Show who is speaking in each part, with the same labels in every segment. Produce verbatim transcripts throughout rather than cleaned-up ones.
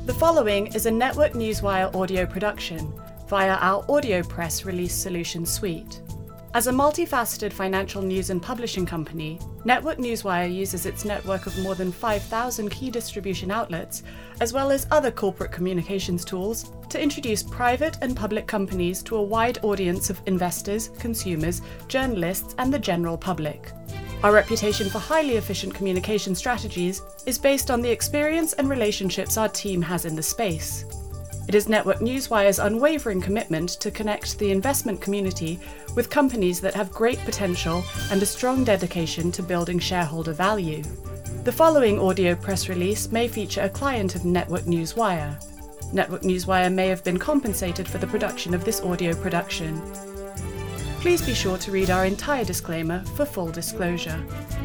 Speaker 1: The following is a Network Newswire audio production via our Audio Press Release Solutions suite. As a multifaceted financial news and publishing company, Network Newswire uses its network of more than five thousand key distribution outlets, as well as other corporate communications tools, to introduce private and public companies to a wide audience of investors, consumers, journalists, and the general public. Our reputation for highly efficient communication strategies is based on the experience and relationships our team has in the space. It is Network Newswire's unwavering commitment to connect the investment community with companies that have great potential and a strong dedication to building shareholder value. The following audio press release may feature a client of Network Newswire. Network Newswire may have been compensated for the production of this audio production. Please be sure to read our entire disclaimer for full disclosure.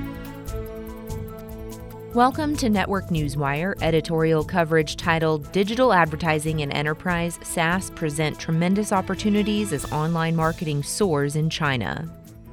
Speaker 2: Welcome to Network Newswire editorial coverage titled Digital Advertising and Enterprise SaaS Present Tremendous Opportunities as Online Marketing Soars in China.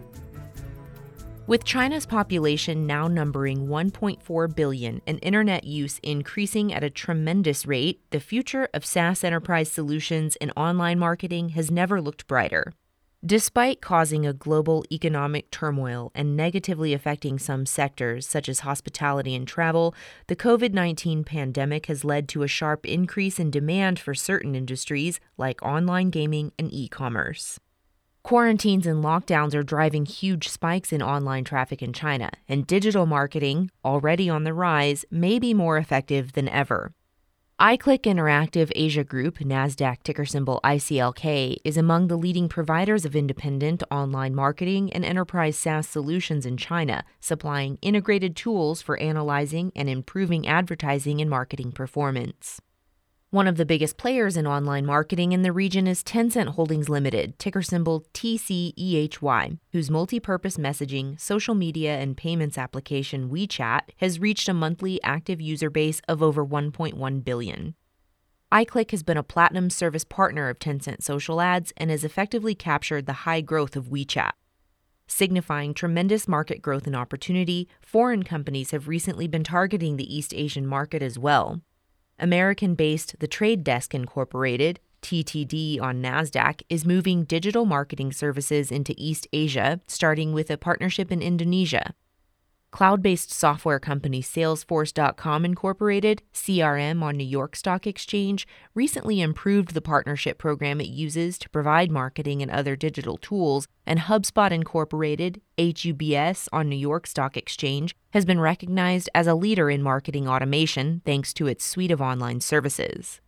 Speaker 2: With China's population now numbering one point four billion and internet use increasing at a tremendous rate, the future of SaaS enterprise solutions in online marketing has never looked brighter. Despite causing a global economic turmoil and negatively affecting some sectors, such as hospitality and travel, the covid nineteen pandemic has led to a sharp increase in demand for certain industries like online gaming and e-commerce. Quarantines and lockdowns are driving huge spikes in online traffic in China, and digital marketing, already on the rise, may be more effective than ever. iClick Interactive Asia Group, NASDAQ ticker symbol I C L K, is among the leading providers of independent online marketing and enterprise SaaS solutions in China, supplying integrated tools for analyzing and improving advertising and marketing performance. One of the biggest players in online marketing in the region is Tencent Holdings Limited, ticker symbol T C E H Y, whose multi-purpose messaging, social media, and payments application WeChat has reached a monthly active user base of over one point one billion. iClick has been a platinum service partner of Tencent Social Ads and has effectively captured the high growth of WeChat. Signifying tremendous market growth and opportunity, foreign companies have recently been targeting the East Asian market as well. American-based The Trade Desk Incorporated, T T D on NASDAQ, is moving digital marketing services into East Asia, starting with a partnership in Indonesia. Cloud-based software company Salesforce dot com Incorporated, C R M on New York Stock Exchange, recently improved the partnership program it uses to provide marketing and other digital tools, and HubSpot Incorporated, H U B S on New York Stock Exchange, has been recognized as a leader in marketing automation thanks to its suite of online services.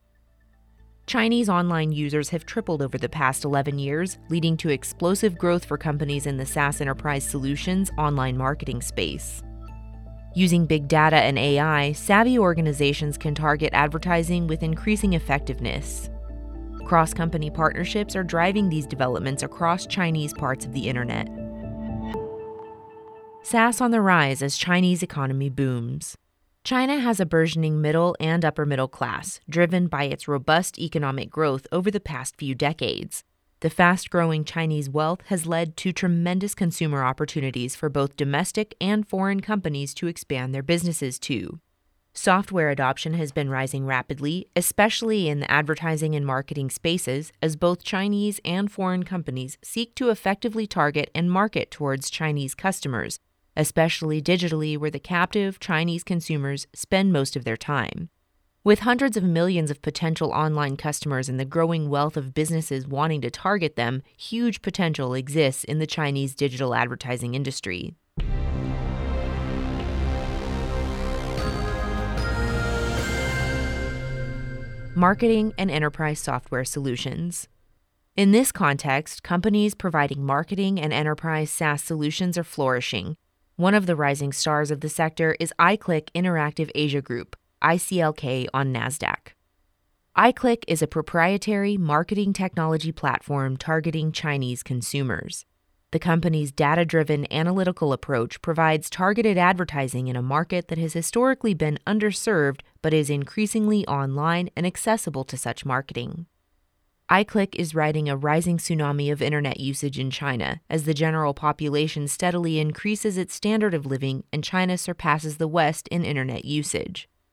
Speaker 2: Chinese online users have tripled over the past eleven years, leading to explosive growth for companies in the SaaS enterprise solutions online marketing space. Using big data and A I, savvy organizations can target advertising with increasing effectiveness. Cross-company partnerships are driving these developments across Chinese parts of the internet. SaaS on the rise as Chinese economy booms. China has a burgeoning middle and upper middle class, driven by its robust economic growth over the past few decades. The fast-growing Chinese wealth has led to tremendous consumer opportunities for both domestic and foreign companies to expand their businesses to. Software adoption has been rising rapidly, especially in the advertising and marketing spaces, as both Chinese and foreign companies seek to effectively target and market towards Chinese customers, especially digitally where the captive Chinese consumers spend most of their time. With hundreds of millions of potential online customers and the growing wealth of businesses wanting to target them, huge potential exists in the Chinese digital advertising industry. Marketing and enterprise software solutions. In this context, companies providing marketing and enterprise SaaS solutions are flourishing. One of the rising stars of the sector is iClick Interactive Asia Group, I C L K on NASDAQ. iClick is a proprietary marketing technology platform targeting Chinese consumers. The company's data-driven analytical approach provides targeted advertising in a market that has historically been underserved but is increasingly online and accessible to such marketing. iClick is riding a rising tsunami of internet usage in China as the general population steadily increases its standard of living and China surpasses the West in internet usage.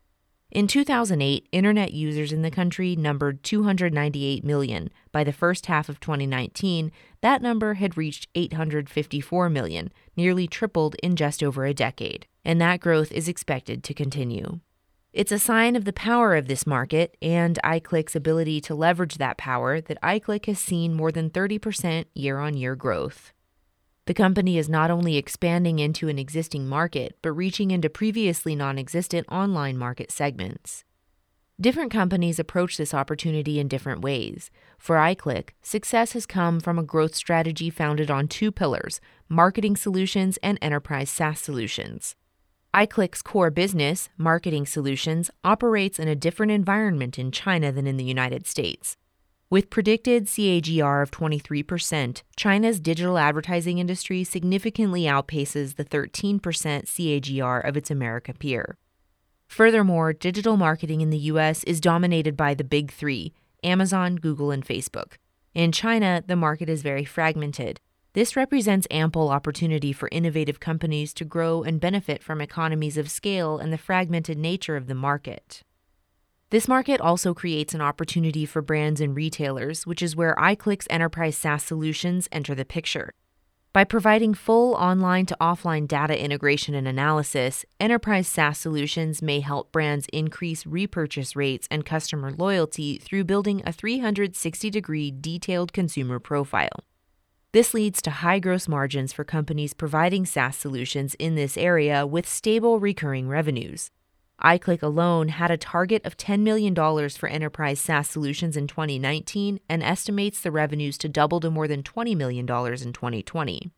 Speaker 2: In two thousand eight, internet users in the country numbered two hundred ninety-eight million. By the first half of twenty nineteen, that number had reached eight hundred fifty-four million, nearly tripled in just over a decade, and that growth is expected to continue. It's a sign of the power of this market and iClick's ability to leverage that power that iClick has seen more than thirty percent year-on-year growth. The company is not only expanding into an existing market, but reaching into previously non-existent online market segments. Different companies approach this opportunity in different ways. For iClick, success has come from a growth strategy founded on two pillars: marketing solutions and enterprise SaaS solutions. iClick's core business, marketing solutions, operates in a different environment in China than in the United States. With predicted C A G R of twenty-three percent, China's digital advertising industry significantly outpaces the thirteen percent C A G R of its America peer. Furthermore, digital marketing in the U S is dominated by the big three: Amazon, Google, and Facebook. In China, the market is very fragmented. This represents ample opportunity for innovative companies to grow and benefit from economies of scale and the fragmented nature of the market. This market also creates an opportunity for brands and retailers, which is where iClick's enterprise SaaS solutions enter the picture. By providing full online to offline data integration and analysis, enterprise SaaS solutions may help brands increase repurchase rates and customer loyalty through building a three hundred sixty degree detailed consumer profile. This leads to high gross margins for companies providing SaaS solutions in this area with stable recurring revenues. iClick alone had a target of ten million dollars for enterprise SaaS solutions in twenty nineteen and estimates the revenues to double to more than twenty million dollars in twenty twenty.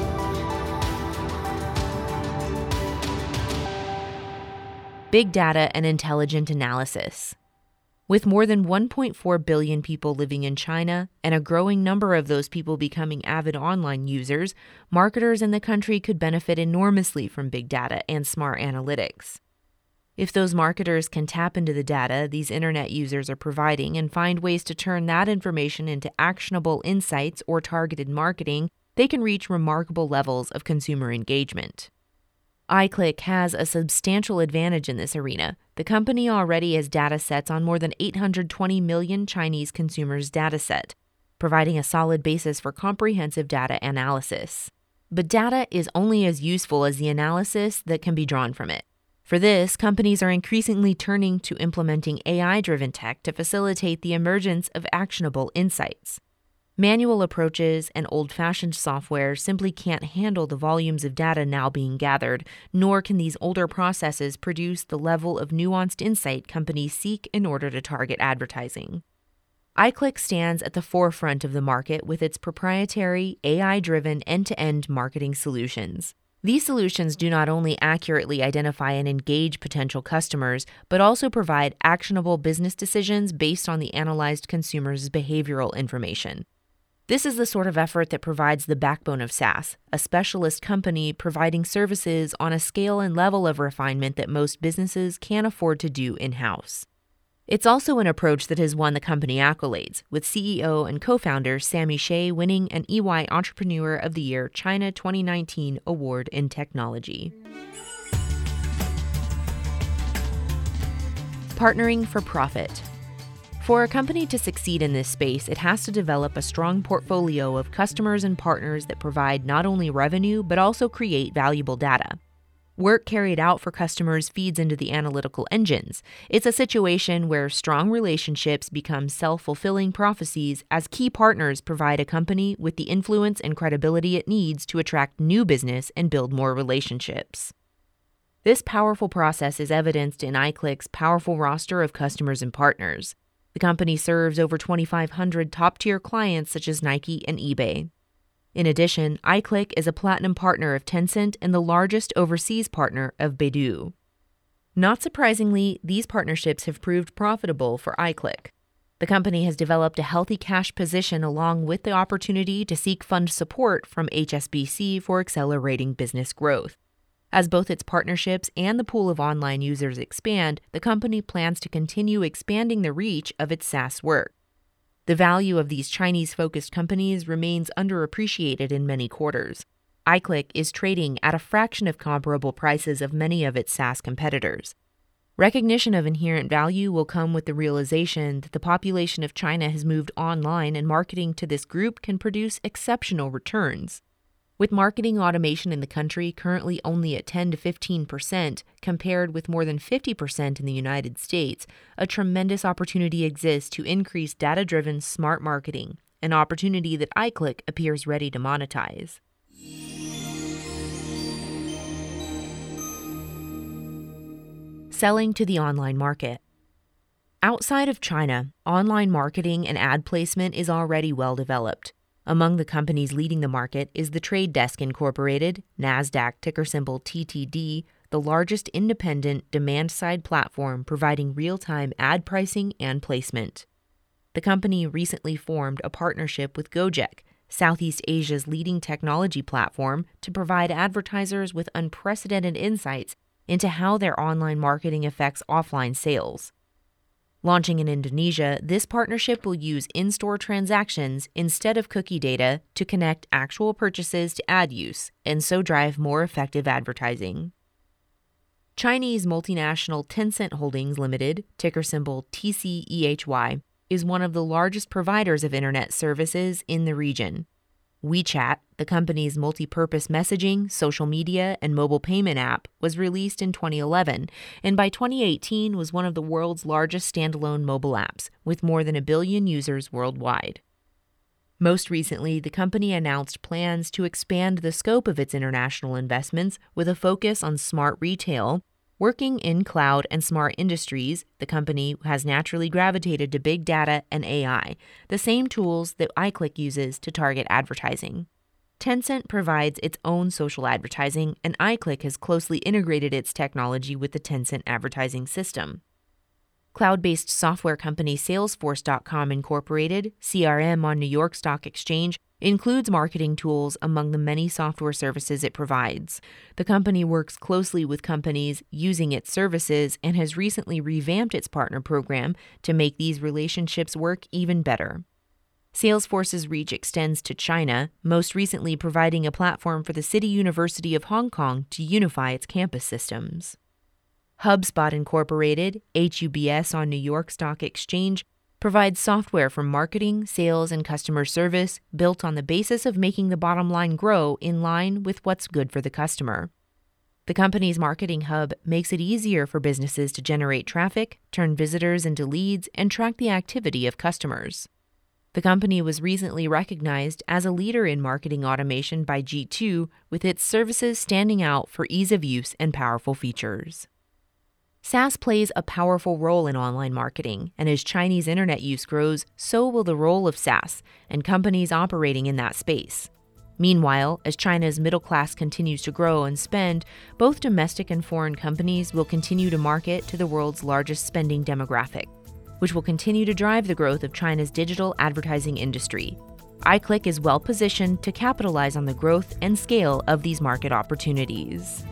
Speaker 2: Big data and intelligent analysis. With more than one point four billion people living in China and a growing number of those people becoming avid online users, marketers in the country could benefit enormously from big data and smart analytics. If those marketers can tap into the data these internet users are providing and find ways to turn that information into actionable insights or targeted marketing, they can reach remarkable levels of consumer engagement. iClick has a substantial advantage in this arena. The company already has data sets on more than eight hundred twenty million Chinese consumers' data set, providing a solid basis for comprehensive data analysis. But data is only as useful as the analysis that can be drawn from it. For this, companies are increasingly turning to implementing A I-driven tech to facilitate the emergence of actionable insights. Manual approaches and old-fashioned software simply can't handle the volumes of data now being gathered, nor can these older processes produce the level of nuanced insight companies seek in order to target advertising. iClick stands at the forefront of the market with its proprietary, A I-driven end-to-end marketing solutions. These solutions do not only accurately identify and engage potential customers, but also provide actionable business decisions based on the analyzed consumer's behavioral information. This is the sort of effort that provides the backbone of SaaS, a specialist company providing services on a scale and level of refinement that most businesses can't afford to do in-house. It's also an approach that has won the company accolades, with C E O and co-founder Sammy Shea winning an E Y Entrepreneur of the Year China twenty nineteen Award in Technology. Partnering for profit. For a company to succeed in this space, it has to develop a strong portfolio of customers and partners that provide not only revenue, but also create valuable data. Work carried out for customers feeds into the analytical engines. It's a situation where strong relationships become self-fulfilling prophecies as key partners provide a company with the influence and credibility it needs to attract new business and build more relationships. This powerful process is evidenced in iClick's powerful roster of customers and partners. The company serves over twenty-five hundred top-tier clients such as Nike and eBay. In addition, iClick is a platinum partner of Tencent and the largest overseas partner of Baidu. Not surprisingly, these partnerships have proved profitable for iClick. The company has developed a healthy cash position along with the opportunity to seek fund support from H S B C for accelerating business growth. As both its partnerships and the pool of online users expand, the company plans to continue expanding the reach of its SaaS work. The value of these Chinese-focused companies remains underappreciated in many quarters. iClick is trading at a fraction of comparable prices of many of its SaaS competitors. Recognition of inherent value will come with the realization that the population of China has moved online and marketing to this group can produce exceptional returns. With marketing automation in the country currently only at ten to fifteen percent, compared with more than fifty percent in the United States, a tremendous opportunity exists to increase data-driven smart marketing, an opportunity that iClick appears ready to monetize. Selling to the online market. Outside of China, online marketing and ad placement is already well developed. Among the companies leading the market is The Trade Desk Incorporated, NASDAQ ticker symbol T T D, the largest independent demand-side platform providing real-time ad pricing and placement. The company recently formed a partnership with Gojek, Southeast Asia's leading technology platform, to provide advertisers with unprecedented insights into how their online marketing affects offline sales. Launching in Indonesia, this partnership will use in-store transactions instead of cookie data to connect actual purchases to ad use, and so drive more effective advertising. Chinese multinational Tencent Holdings Limited, ticker symbol T C E H Y, is one of the largest providers of internet services in the region. WeChat, the company's multi-purpose messaging, social media, and mobile payment app, was released in twenty eleven, and by twenty eighteen was one of the world's largest standalone mobile apps, with more than a billion users worldwide. Most recently, the company announced plans to expand the scope of its international investments with a focus on smart retail. Working in cloud and smart industries, the company has naturally gravitated to big data and A I, the same tools that iClick uses to target advertising. Tencent provides its own social advertising, and iClick has closely integrated its technology with the Tencent advertising system. Cloud-based software company Salesforce dot com Incorporated, C R M on New York Stock Exchange, includes marketing tools among the many software services it provides. The company works closely with companies using its services and has recently revamped its partner program to make these relationships work even better. Salesforce's reach extends to China, most recently providing a platform for the City University of Hong Kong to unify its campus systems. HubSpot Incorporated, H U B S on New York Stock Exchange, provides software for marketing, sales, and customer service built on the basis of making the bottom line grow in line with what's good for the customer. The company's marketing hub makes it easier for businesses to generate traffic, turn visitors into leads, and track the activity of customers. The company was recently recognized as a leader in marketing automation by G two, with its services standing out for ease of use and powerful features. SaaS plays a powerful role in online marketing, and as Chinese internet use grows, so will the role of SaaS and companies operating in that space. Meanwhile, as China's middle class continues to grow and spend, both domestic and foreign companies will continue to market to the world's largest spending demographic, which will continue to drive the growth of China's digital advertising industry. iClick is well positioned to capitalize on the growth and scale of these market opportunities.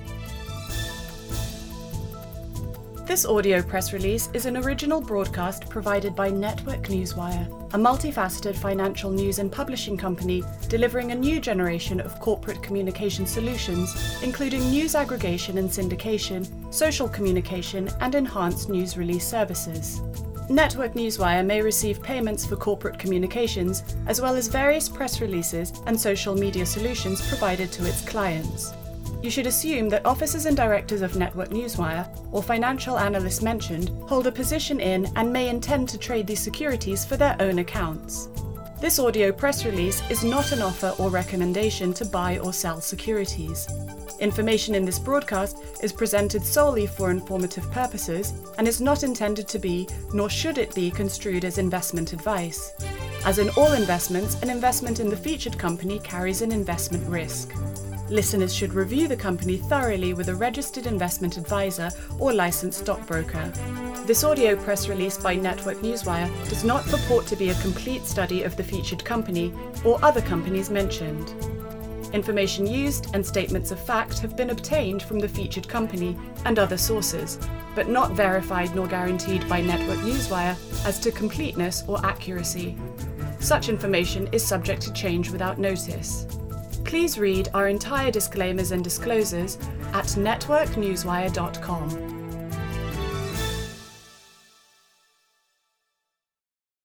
Speaker 1: This audio press release is an original broadcast provided by Network Newswire, a multifaceted financial news and publishing company delivering a new generation of corporate communication solutions, including news aggregation and syndication, social communication, and enhanced news release services. Network Newswire may receive payments for corporate communications, as well as various press releases and social media solutions provided to its clients. You should assume that officers and directors of Network Newswire, or financial analysts mentioned, hold a position in and may intend to trade these securities for their own accounts. This audio press release is not an offer or recommendation to buy or sell securities. Information in this broadcast is presented solely for informative purposes and is not intended to be, nor should it be, construed as investment advice. As in all investments, an investment in the featured company carries an investment risk. Listeners should review the company thoroughly with a registered investment advisor or licensed stockbroker. This audio press release by Network Newswire does not purport to be a complete study of the featured company or other companies mentioned. Information used and statements of fact have been obtained from the featured company and other sources, but not verified nor guaranteed by Network Newswire as to completeness or accuracy. Such information is subject to change without notice. Please read our entire disclaimers and disclosures at network newswire dot com.